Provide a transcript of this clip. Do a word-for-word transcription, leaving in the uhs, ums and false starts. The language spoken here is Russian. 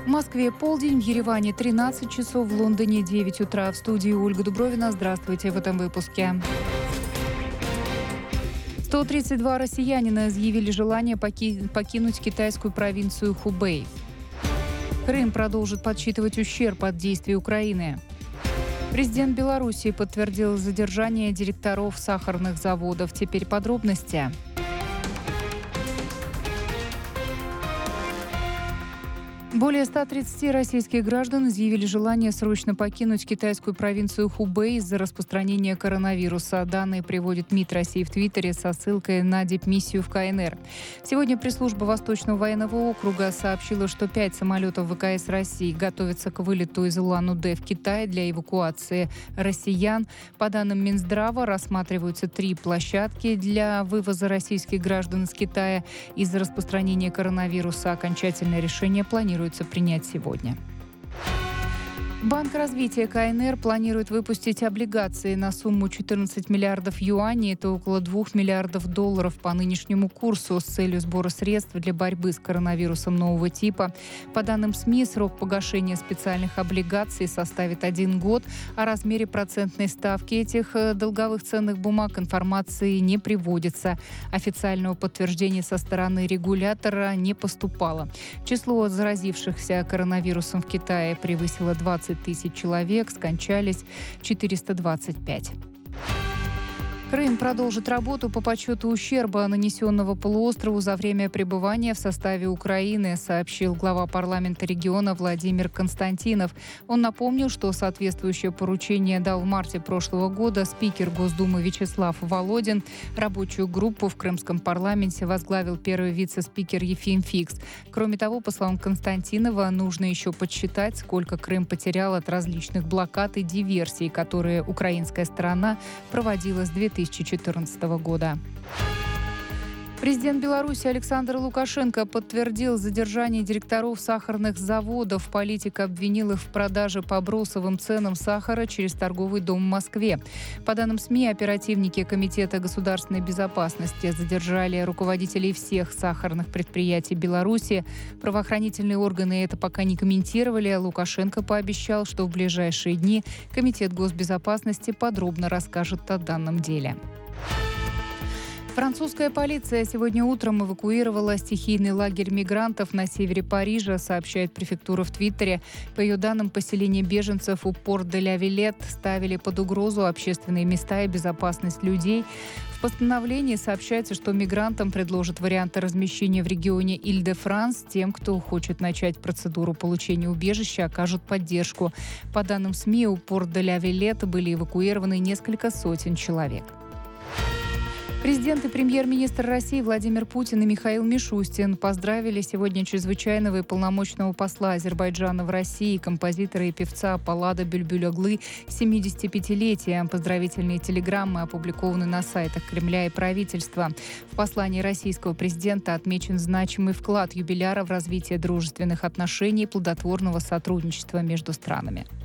В Москве полдень, в Ереване тринадцать часов, в Лондоне девять утра. В студии Ольга Дубровина. Здравствуйте в этом выпуске. сто тридцать два россиянина изъявили желание поки- покинуть китайскую провинцию Хубэй. Крым продолжит подсчитывать ущерб от действий Украины. Президент Беларуси подтвердил задержание директоров сахарных заводов. Теперь подробности. Более ста тридцати российских граждан изъявили желание срочно покинуть китайскую провинцию Хубэй из-за распространения коронавируса. Данные приводит МИД России в Твиттере со ссылкой на дипмиссию в КНР. Сегодня пресс-служба Восточного военного округа сообщила, что пять самолетов ВКС России готовятся к вылету из Улан-Удэ в Китай для эвакуации россиян. По данным Минздрава, рассматриваются три площадки для вывоза российских граждан из Китая. Из-за распространения коронавируса окончательное решение планируется принять сегодня. Банк развития КНР планирует выпустить облигации на сумму четырнадцать миллиардов юаней, это около двух миллиардов долларов по нынешнему курсу, с целью сбора средств для борьбы с коронавирусом нового типа. По данным СМИ, срок погашения специальных облигаций составит один год. О размере процентной ставки этих долговых ценных бумаг информации не приводится. Официального подтверждения со стороны регулятора не поступало. Число заразившихся коронавирусом в Китае превысило двадцать тысяч человек, скончались четыреста двадцать пять. Крым продолжит работу по подсчету ущерба, нанесенного полуострову за время пребывания в составе Украины, сообщил глава парламента региона Владимир Константинов. Он напомнил, что соответствующее поручение дал в марте прошлого года спикер Госдумы Вячеслав Володин. Рабочую группу в крымском парламенте возглавил первый вице-спикер Ефим Фикс. Кроме того, по словам Константинова, нужно еще подсчитать, сколько Крым потерял от различных блокад и диверсий, которые украинская сторона проводила с две тысячи четырнадцатого года. Президент Беларуси Александр Лукашенко подтвердил задержание директоров сахарных заводов. Политик обвинил их в продаже по бросовым ценам сахара через торговый дом в Москве. По данным СМИ, оперативники Комитета государственной безопасности задержали руководителей всех сахарных предприятий Беларуси. Правоохранительные органы это пока не комментировали. Лукашенко пообещал, что в ближайшие дни Комитет госбезопасности подробно расскажет о данном деле. Французская полиция сегодня утром эвакуировала стихийный лагерь мигрантов на севере Парижа, сообщает префектура в Твиттере. По ее данным, поселение беженцев у Порт-де-ля-Вилет ставили под угрозу общественные места и безопасность людей. В постановлении сообщается, что мигрантам предложат варианты размещения в регионе Иль-де-Франс. Тем, кто хочет начать процедуру получения убежища, окажут поддержку. По данным СМИ, у Порт-де-ля-Вилет были эвакуированы несколько сотен человек. Президент и премьер-министр России Владимир Путин и Михаил Мишустин поздравили сегодня чрезвычайного и полномочного посла Азербайджана в России, композитора и певца Полада Бюльбюль-Оглы с семидесятипятилетием. Поздравительные телеграммы опубликованы на сайтах Кремля и правительства. В послании российского президента отмечен значимый вклад юбиляра в развитие дружественных отношений и плодотворного сотрудничества между странами.